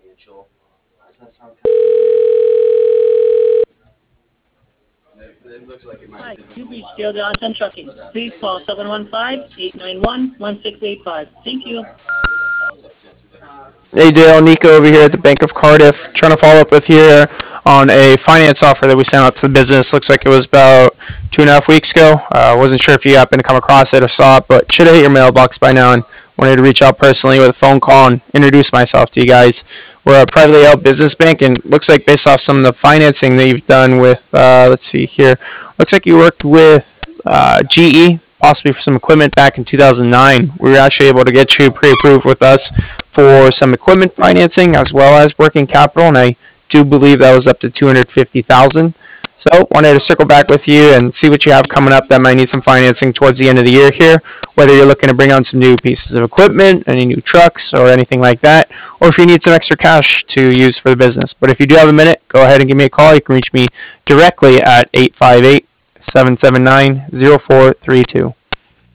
Hi, you've reached Dale Johnson Trucking. Please call 715-891-1685. Thank you. Hey Dale, Nico over here at the Bank of Cardiff, trying to follow up with you on a finance offer that we sent out to the business. Looks like it was about 2.5 weeks ago. Wasn't sure if you happened to come across it or saw it, but should have hit your mailbox by now and wanted to reach out personally with a phone call and introduce myself to you guys. We're a privately held business bank, and looks like based off some of the financing that you've done with, let's see here, looks like you worked with GE, possibly for some equipment back in 2009. We were actually able to get you pre-approved with us for some equipment financing as well as working capital, and I do believe that was up to 250,000. So wanted to circle back with you and see what you have coming up that might need some financing towards the end of the year here, whether you're looking to bring on some new pieces of equipment, any new trucks or anything like that, or if you need some extra cash to use for the business. But if you do have a minute, go ahead and give me a call. You can reach me directly at 858-779-0432.